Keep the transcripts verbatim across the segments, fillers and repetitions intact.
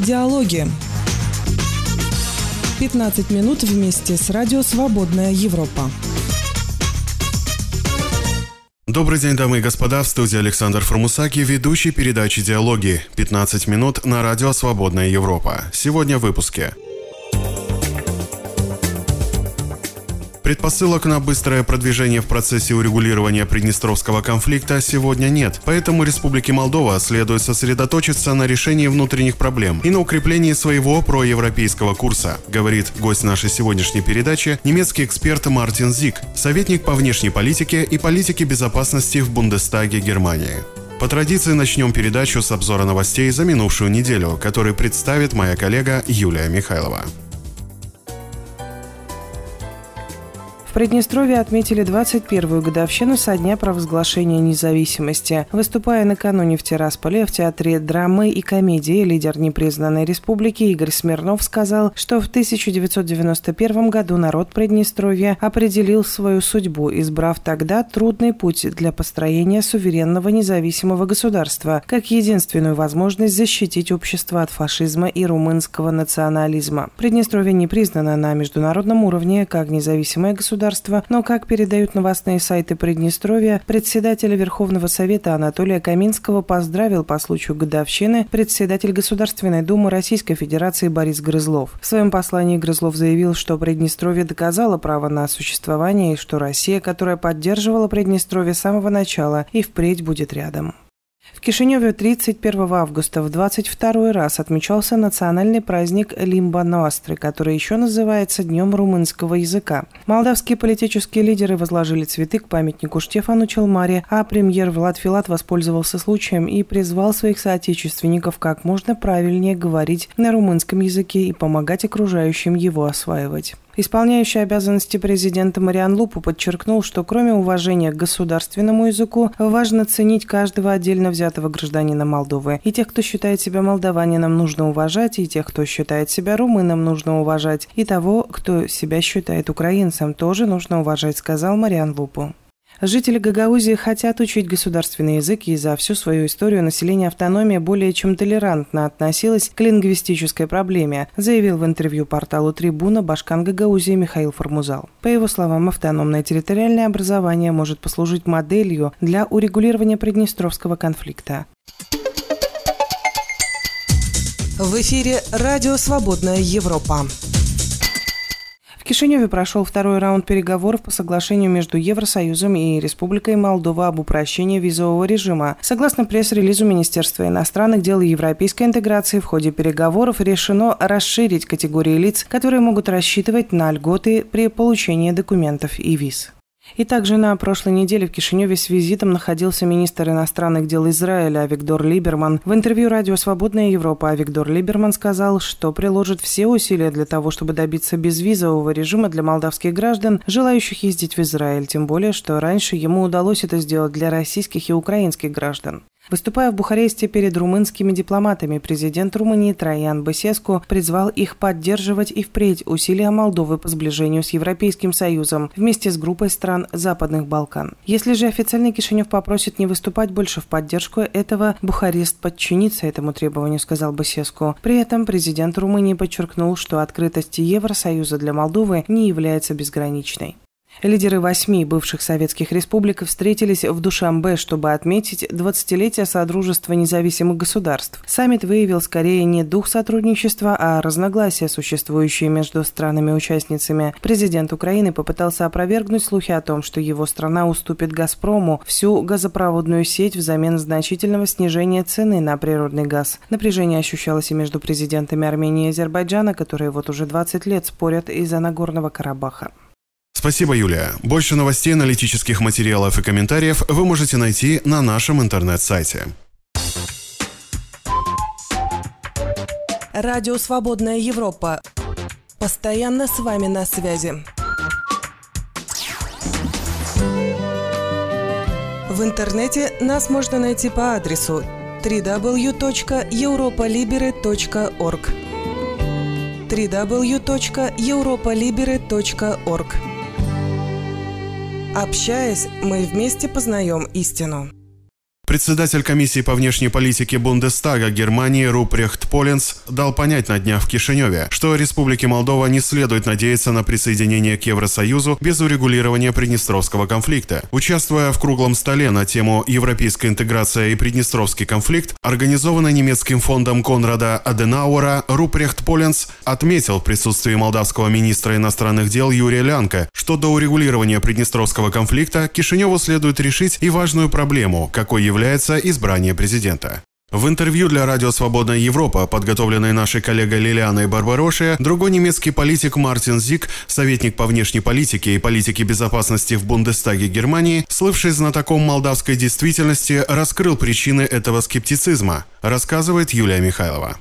Диалоги. пятнадцать минут вместе с радио «Свободная Европа». Добрый день, дамы и господа, в студии Александр Формусаки, ведущий передачи «Диалоги». пятнадцать минут на радио «Свободная Европа». Сегодня в выпуске. Предпосылок на быстрое продвижение в процессе урегулирования приднестровского конфликта сегодня нет, поэтому Республике Молдова следует сосредоточиться на решении внутренних проблем и на укреплении своего проевропейского курса, говорит гость нашей сегодняшней передачи, немецкий эксперт Мартин Зик, советник по внешней политике и политике безопасности в Бундестаге Германии. По традиции начнем передачу с обзора новостей за минувшую неделю, который представит моя коллега Юлия Михайлова. В Приднестровье отметили двадцать первую годовщину со дня провозглашения независимости. Выступая накануне в Тирасполе в Театре драмы и комедии, лидер непризнанной республики Игорь Смирнов сказал, что в тысяча девятьсот девяносто первом году народ Приднестровья определил свою судьбу, избрав тогда трудный путь для построения суверенного независимого государства, как единственную возможность защитить общество от фашизма и румынского национализма. Приднестровье не признано на международном уровне как независимое государство, но, как передают новостные сайты Приднестровья, председателя Верховного Совета Анатолия Каминского поздравил по случаю годовщины председатель Государственной Думы Российской Федерации Борис Грызлов. В своем послании Грызлов заявил, что Приднестровье доказало право на существование и что Россия, которая поддерживала Приднестровье с самого начала, и впредь будет рядом. В Кишиневе тридцать первого августа в двадцать второй раз отмечался национальный праздник Лимба Ностры, который еще называется Днем румынского языка. Молдавские политические лидеры возложили цветы к памятнику Штефану Челмаре, а премьер Влад Филат воспользовался случаем и призвал своих соотечественников как можно правильнее говорить на румынском языке и помогать окружающим его осваивать. Исполняющий обязанности президента Мариан Лупу подчеркнул, что кроме уважения к государственному языку, важно ценить каждого отдельно взятого гражданина Молдовы. И тех, кто считает себя молдаванином, нужно уважать, и тех, кто считает себя румыном, нужно уважать, и того, кто себя считает украинцем, тоже нужно уважать, сказал Мариан Лупу. Жители Гагаузии хотят учить государственный язык, и за всю свою историю население автономии более чем толерантно относилось к лингвистической проблеме, заявил в интервью порталу «Трибуна» башкан Гагаузии Михаил Формузал. По его словам, автономное территориальное образование может послужить моделью для урегулирования приднестровского конфликта. В эфире радио «Свободная Европа». В Кишиневе прошел второй раунд переговоров по соглашению между Евросоюзом и Республикой Молдова об упрощении визового режима. Согласно пресс-релизу Министерства иностранных дел и европейской интеграции, в ходе переговоров решено расширить категории лиц, которые могут рассчитывать на льготы при получении документов и виз. И также на прошлой неделе в Кишиневе с визитом находился министр иностранных дел Израиля Авигдор Либерман. В интервью радио «Свободная Европа» Авигдор Либерман сказал, что приложит все усилия для того, чтобы добиться безвизового режима для молдавских граждан, желающих ездить в Израиль, тем более, что раньше ему удалось это сделать для российских и украинских граждан. Выступая в Бухаресте перед румынскими дипломатами, президент Румынии Траян Басеску призвал их поддерживать и впредь усилия Молдовы по сближению с Европейским Союзом вместе с группой стран Западных Балкан. Если же официальный Кишинев попросит не выступать больше в поддержку этого, Бухарест подчинится этому требованию, сказал Басеску. При этом президент Румынии подчеркнул, что открытость Евросоюза для Молдовы не является безграничной. Лидеры восьми бывших советских республик встретились в Душанбе, чтобы отметить двадцатилетие Содружества независимых государств. Саммит выявил скорее не дух сотрудничества, а разногласия, существующие между странами-участницами. Президент Украины попытался опровергнуть слухи о том, что его страна уступит «Газпрому» всю газопроводную сеть взамен значительного снижения цены на природный газ. Напряжение ощущалось и между президентами Армении и Азербайджана, которые вот уже двадцать лет спорят из-за Нагорного Карабаха. Спасибо, Юлия. Больше новостей, аналитических материалов и комментариев вы можете найти на нашем интернет-сайте. Радио «Свободная Европа». Постоянно с вами на связи. В интернете нас можно найти по адресу дабл ю дабл ю дабл ю точка европа либере точка орг. дабл ю дабл ю дабл ю точка европа либере точка орг. Общаясь, мы вместе познаем истину. Председатель комиссии по внешней политике Бундестага Германии Рупрехт Поленц дал понять на днях в Кишиневе, что Республике Молдова не следует надеяться на присоединение к Евросоюзу без урегулирования приднестровского конфликта. Участвуя в круглом столе на тему «Европейская интеграция и Приднестровский конфликт», организованный немецким фондом Конрада Аденауэра, Рупрехт Поленц отметил в присутствии молдавского министра иностранных дел Юрия Лянка, что до урегулирования Приднестровского конфликта Кишиневу следует решить и важную проблему, какой является избрание президента. В интервью для радио «Свободная Европа», подготовленной нашей коллегой Лилианой Барбароши, другой немецкий политик Мартин Зиг, советник по внешней политике и политике безопасности в Бундестаге Германии, слывший знатоком молдавской действительности, раскрыл причины этого скептицизма, рассказывает Юлия Михайлова.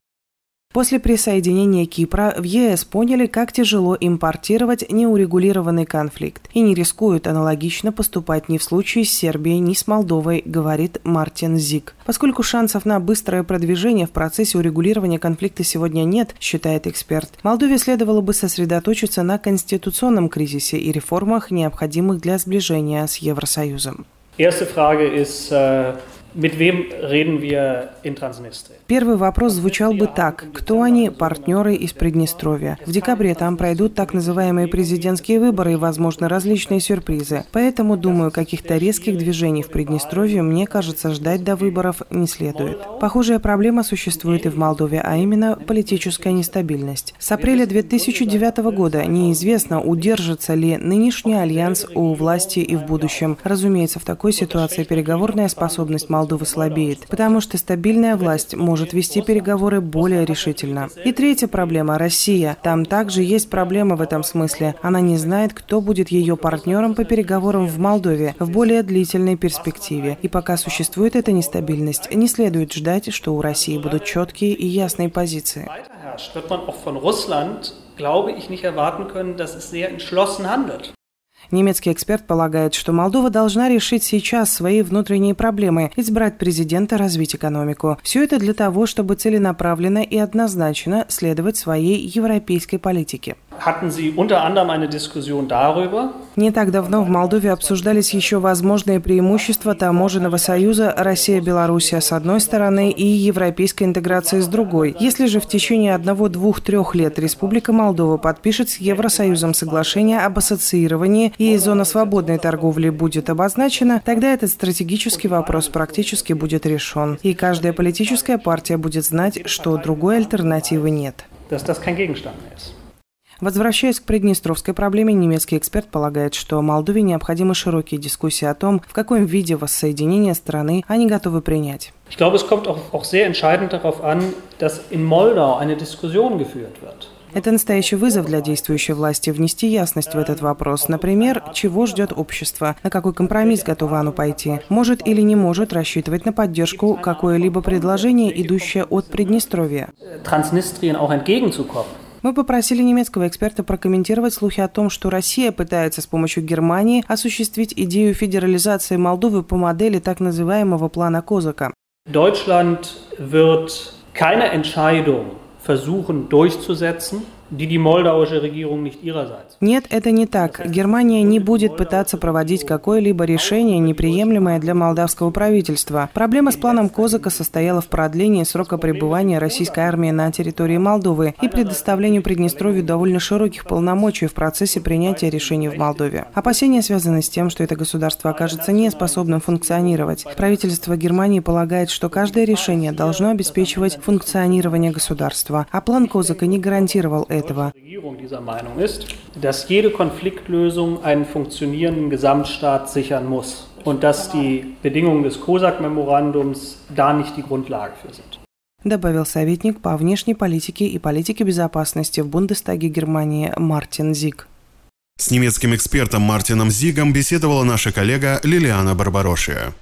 После присоединения Кипра в ЕС поняли, как тяжело импортировать неурегулированный конфликт и не рискуют аналогично поступать ни в случае с Сербией, ни с Молдовой, говорит Мартин Зиг. Поскольку шансов на быстрое продвижение в процессе урегулирования конфликта сегодня нет, считает эксперт, Молдове следовало бы сосредоточиться на конституционном кризисе и реформах, необходимых для сближения с Евросоюзом. Erste Frage ist, äh, mit wem reden wir in Transnistrien? Первый вопрос звучал бы так: кто они, партнеры из Приднестровья? В декабре там пройдут так называемые президентские выборы и, возможно, различные сюрпризы. Поэтому, думаю, каких-то резких движений в Приднестровье, мне кажется, ждать до выборов не следует. Похожая проблема существует и в Молдове, а именно политическая нестабильность. С апреля две тысячи девятого года неизвестно, удержится ли нынешний альянс у власти и в будущем. Разумеется, в такой ситуации переговорная способность Молдовы слабеет, потому что стабильная власть может вести переговоры более решительно. И третья проблема – Россия. Там также есть проблема в этом смысле. Она не знает, кто будет ее партнером по переговорам в Молдове в более длительной перспективе. И пока существует эта нестабильность, не следует ждать, что у России будут четкие и ясные позиции. Немецкий эксперт полагает, что Молдова должна решить сейчас свои внутренние проблемы, избрать президента, развить экономику. Все это для того, чтобы целенаправленно и однозначно следовать своей европейской политике. Не так давно в Молдове обсуждались еще возможные преимущества таможенного союза Россия-Белоруссия с одной стороны и европейской интеграции с другой. Если же в течение одного, двух, трех лет Республика Молдова подпишет с Евросоюзом соглашение об ассоциировании и зона свободной торговли будет обозначена, тогда этот стратегический вопрос практически будет решен. И каждая политическая партия будет знать, что другой альтернативы нет. Возвращаясь к приднестровской проблеме, немецкий эксперт полагает, что Молдове необходимы широкие дискуссии о том, в каком виде воссоединения страны они готовы принять. Ich glaube, es kommt auch sehr entscheidend darauf an, dass in Moldau eine Diskussion geführt wird. Это настоящий вызов для действующей власти внести ясность в этот вопрос. Например, чего ждет общество, на какой компромисс готово оно пойти, может или не может рассчитывать на поддержку какое-либо предложение, идущее от Приднестровья. Мы попросили немецкого эксперта прокомментировать слухи о том, что Россия пытается с помощью Германии осуществить идею федерализации Молдовы по модели так называемого плана Козака. Deutschland wird keine Entscheidung versuchen durchzusetzen, die die moldauische Regierung nicht ihrerseits. Нет, это не так. Германия не будет пытаться проводить какое-либо решение, неприемлемое для молдавского правительства. Проблема с планом Козака состояла в продлении срока пребывания российской армии на территории Молдовы и предоставлению Приднестровью довольно широких полномочий в процессе принятия решений в Молдове. Опасения связаны с тем, что это государство окажется неспособным функционировать. Правительство Германии полагает, что каждое решение должно обеспечивать функционирование государства, а план Козака не гарантировал этого. Regierung dieser Meinung ist, dass jede Konfliktlösung einen funktionierenden Gesamtstaat sichern muss und dass die Bedingungen des COSAC-Memorandums da nicht die Grundlage für sind. Добавил советник по внешней политике и политике безопасности в Бундестаге Германии Мартин Зиг. С немецким экспертом Мартином Зигом беседовала наша коллега Лилиана Барбароши.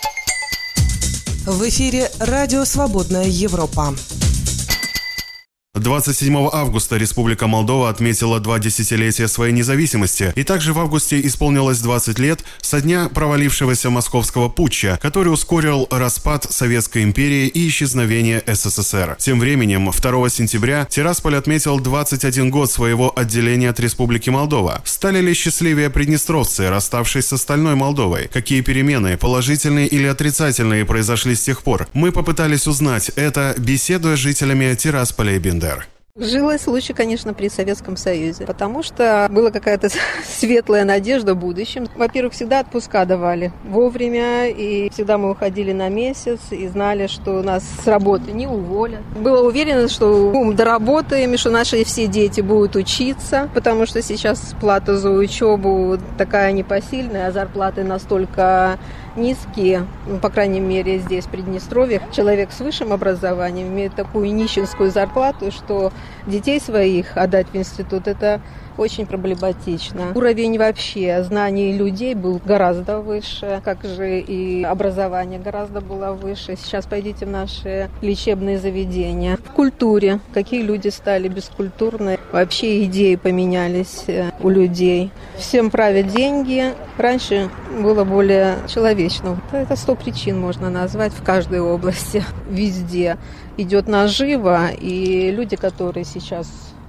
В эфире радио «Свободная Европа». двадцать седьмого августа Республика Молдова отметила два десятилетия своей независимости, и также в августе исполнилось двадцать лет со дня провалившегося московского путча, который ускорил распад Советской империи и исчезновение СССР. Тем временем, второго сентября Тирасполь отметил двадцать один год своего отделения от Республики Молдова. Стали ли счастливее приднестровцы, расставшись с остальной Молдовой? Какие перемены, положительные или отрицательные, произошли с тех пор? Мы попытались узнать это, беседуя с жителями Тирасполя и Бендер. Жилось лучше, конечно, при Советском Союзе, потому что была какая-то светлая надежда в будущем. Во-первых, всегда отпуска давали вовремя, и всегда мы уходили на месяц и знали, что нас с работы не уволят. Была уверенность, что мы доработаем, и что наши все дети будут учиться, потому что сейчас плата за учебу такая непосильная, а зарплаты настолько низкие, ну, по крайней мере, здесь, в Приднестровье. Человек с высшим образованием имеет такую нищенскую зарплату, что детей своих отдать в институт – это очень проблематично. Уровень вообще знаний людей был гораздо выше, как же и образование гораздо было выше. Сейчас пойдите в наши лечебные заведения. В культуре. Какие люди стали бескультурные. Вообще идеи поменялись у людей. Всем правят деньги. Раньше было более человечно. Это сто причин можно назвать в каждой области. Везде идет нажива, и люди, которые сейчас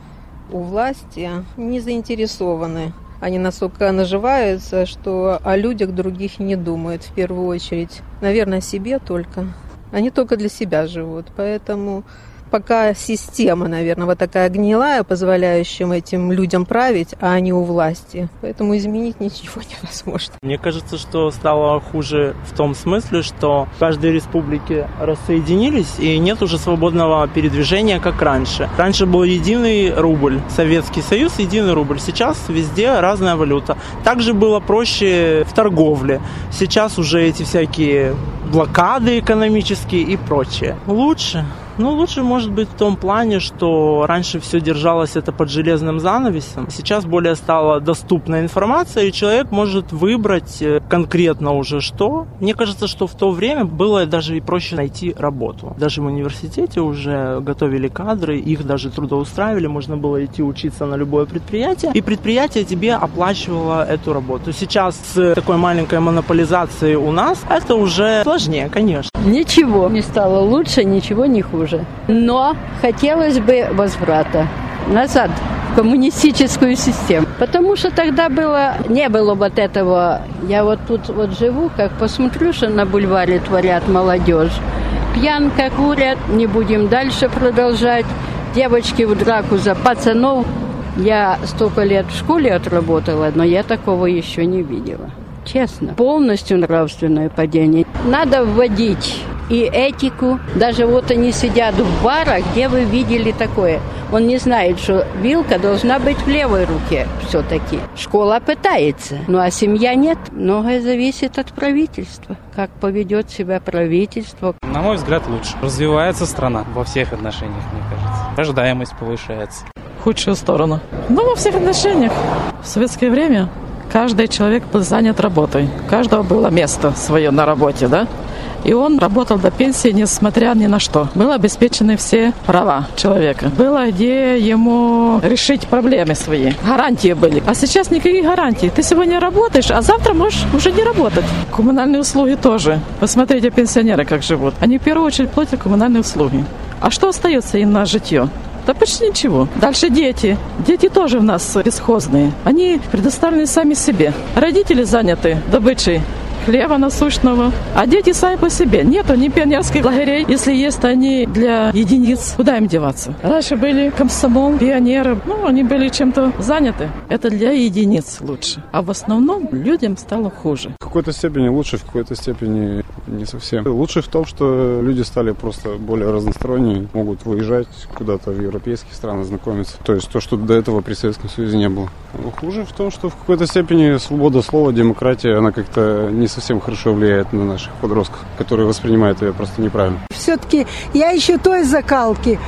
у власти, не заинтересованы. Они настолько наживаются, что о людях других не думают в первую очередь. Наверное, о себе только. Они только для себя живут. Поэтому пока система, наверное, вот такая гнилая, позволяющая этим людям править, а они у власти. Поэтому изменить ничего невозможно. Мне кажется, что стало хуже в том смысле, что каждые республики рассоединились, и нет уже свободного передвижения, как раньше. Раньше был единый рубль, Советский Союз, единый рубль. Сейчас везде разная валюта. Также было проще в торговле. Сейчас уже эти всякие блокады экономические и прочее. Лучше? Ну, лучше может быть в том плане, что раньше все держалось это под железным занавесом. Сейчас более стала доступна информация, и человек может выбрать конкретно уже что. Мне кажется, что в то время было даже и проще найти работу. Даже в университете уже готовили кадры, их даже трудоустраивали, можно было идти учиться на любое предприятие, и предприятие тебе оплачивало эту работу. Сейчас с такой маленькой монополизацией у нас это уже сложнее, конечно. Ничего не стало лучше, ничего не хуже. Но хотелось бы возврата назад в коммунистическую систему. Потому что тогда было, не было вот этого. Я вот тут вот живу, как посмотрю, что на бульваре творят молодежь. Пьянка, курят, не будем дальше продолжать. Девочки в драку за пацанов. Я столько лет в школе отработала, но я такого еще не видела. Честно. Полностью нравственное падение. Надо вводить и этику. Даже вот они сидят в барах, где вы видели такое. Он не знает, что вилка должна быть в левой руке все-таки. Школа пытается, ну а семья нет. Многое зависит от правительства. Как поведет себя правительство. На мой взгляд, лучше. Развивается страна во всех отношениях, мне кажется. Рождаемость повышается. Худшую сторону. Ну, во всех отношениях. В советское время каждый человек был занят работой. У каждого было место свое на работе, да? И он работал до пенсии, несмотря ни на что. Были обеспечены все права человека. Было где ему решить проблемы свои. Гарантии были. А сейчас никаких гарантий. Ты сегодня работаешь, а завтра можешь уже не работать. Коммунальные услуги тоже. Посмотрите, пенсионеры как живут. Они в первую очередь платят коммунальные услуги. А что остается им на житье? Да почти ничего. Дальше дети. Дети тоже у нас бесхозные. Они предоставлены сами себе. Родители заняты добычей хлеба насущного, а дети сами по себе. Нету ни пионерских лагерей. Если есть, то они для единиц. Куда им деваться? Раньше были комсомол, пионеры. Ну, они были чем-то заняты. Это для единиц лучше. А в основном людям стало хуже. В какой-то степени лучше, в какой-то степени не совсем. Лучше в том, что люди стали просто более разносторонние. Могут выезжать куда-то в европейские страны, знакомиться. То есть то, что до этого при Советском Союзе не было. Но хуже в том, что в какой-то степени свобода слова, демократия, она как-то не совсем хорошо влияет на наших подростков, которые воспринимают ее просто неправильно. Все-таки я еще той закалки.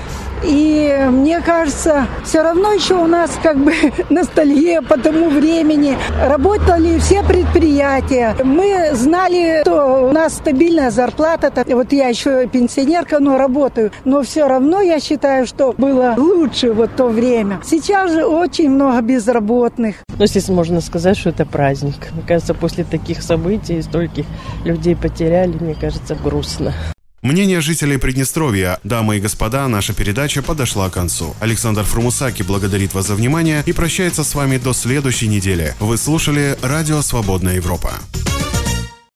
И мне кажется, все равно еще у нас как бы ностальгия по тому времени. Работали все предприятия. Мы знали, что у нас стабильная зарплата. Вот я еще пенсионерка, но работаю. Но все равно я считаю, что было лучше вот то время. Сейчас же очень много безработных. Ну, здесь можно сказать, что это праздник. Мне кажется, после таких событий стольких людей потеряли, мне кажется, грустно. Мнение жителей Приднестровья. Дамы и господа, наша передача подошла к концу. Александр Фрумусаки благодарит вас за внимание и прощается с вами до следующей недели. Вы слушали Радио Свободная Европа.